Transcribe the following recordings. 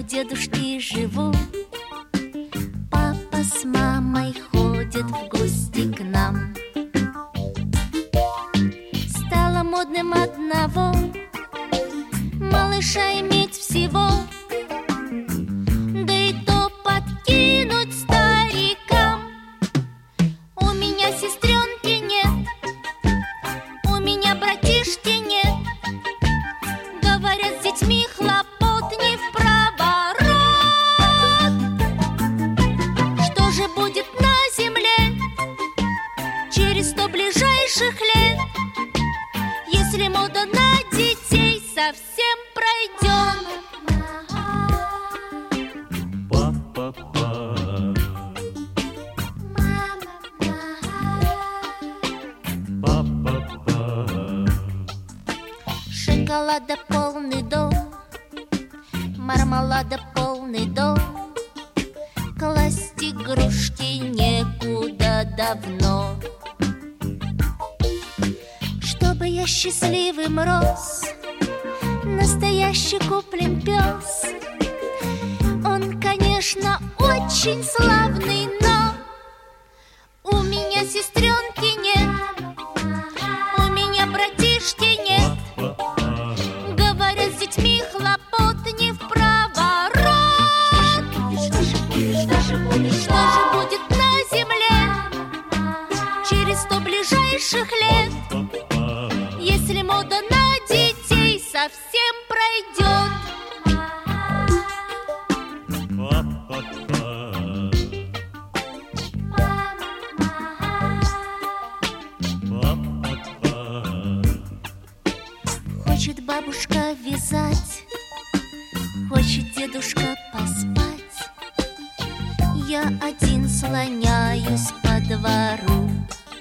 дедушки живу. Папа с мамой ходят в гости к нам. Стало модным одного малыша иметь всего, да и то подкинуть старикам. У меня сестренки нет, у меня братишки нет. Говорят, с детьми хлопот не в проворот. Что же будет на земле через 100 ближайших лет, если мода на детей совсем пройдет? Шоколада полный дом, мармелада полный дом, класть игрушки некуда давно. Чтобы я счастливым рос, настоящий куплен пес. Он, конечно, очень славный, но у меня сестренки нет, у меня братишки нет. Говорят, с детьми хлопот не в проворот. Что же будет на земле через 100 ближайших лет, если мода на детей совсем пройдет? Хочет бабушка вязать, хочет дедушка поспать. Я один слоняюсь по двору.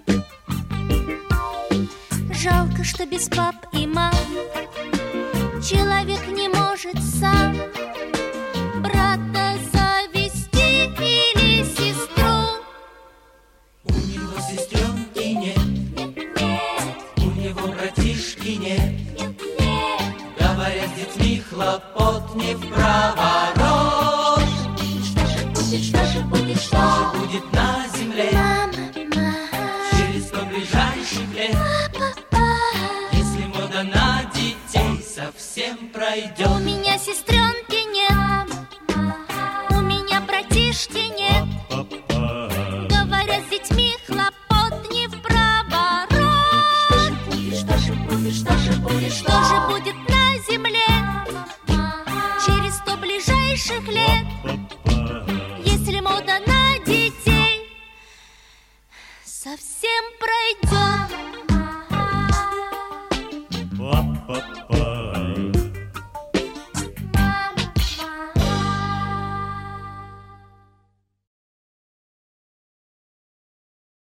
Жалко, что без пап и мам человек не может сам брата завести или сестру. У него сестренки нет, у него братишки нет. Говорят, с детьми хлопот не в проворот. Что же будет на земле через 100 ближайших лет, если мода на детей совсем пройдет? У меня сестренки нет, у меня братишки нет. Говорят, с детьми хлопот не в проворот. Что же будет